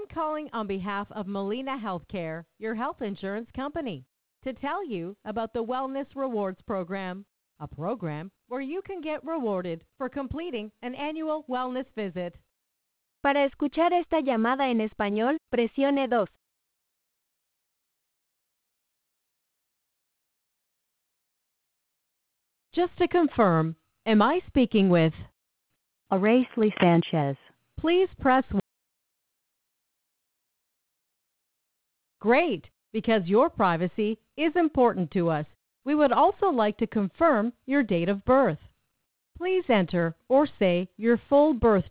I'm calling on behalf of Molina Healthcare, your health insurance company, to tell you about the Wellness Rewards Program, a program where you can get rewarded for completing an annual wellness visit. Para escuchar esta llamada en español, presione 2. Just to confirm, am I speaking with? Aracely Sanchez. Please press 1. Great, because your privacy is important to us. We would also like to confirm your date of birth. Please enter or say your full birth.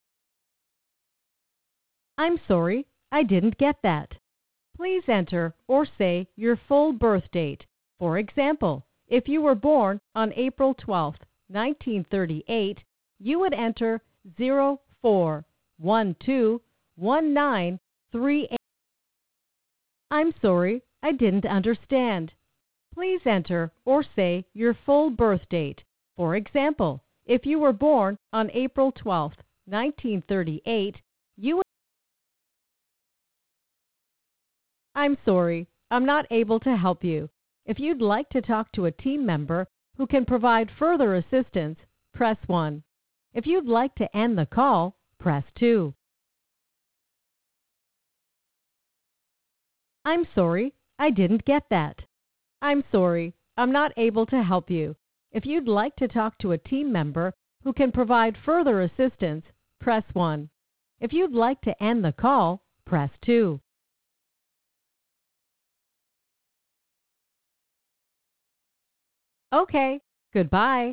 I'm sorry, I didn't get that. Please enter or say your full birth date. For example, if you were born on April 12, 1938, you would enter 04121938. I'm sorry, I didn't understand. Please enter or say your full birth date. For example, if you were born on April 12, 1938, you would... I'm sorry, I'm not able to help you. If you'd like to talk to a team member who can provide further assistance, press 1. If you'd like to end the call, press 2. I'm sorry, I didn't get that. I'm sorry, I'm not able to help you. If you'd like to talk to a team member who can provide further assistance, press 1. If you'd like to end the call, press 2. Okay, goodbye.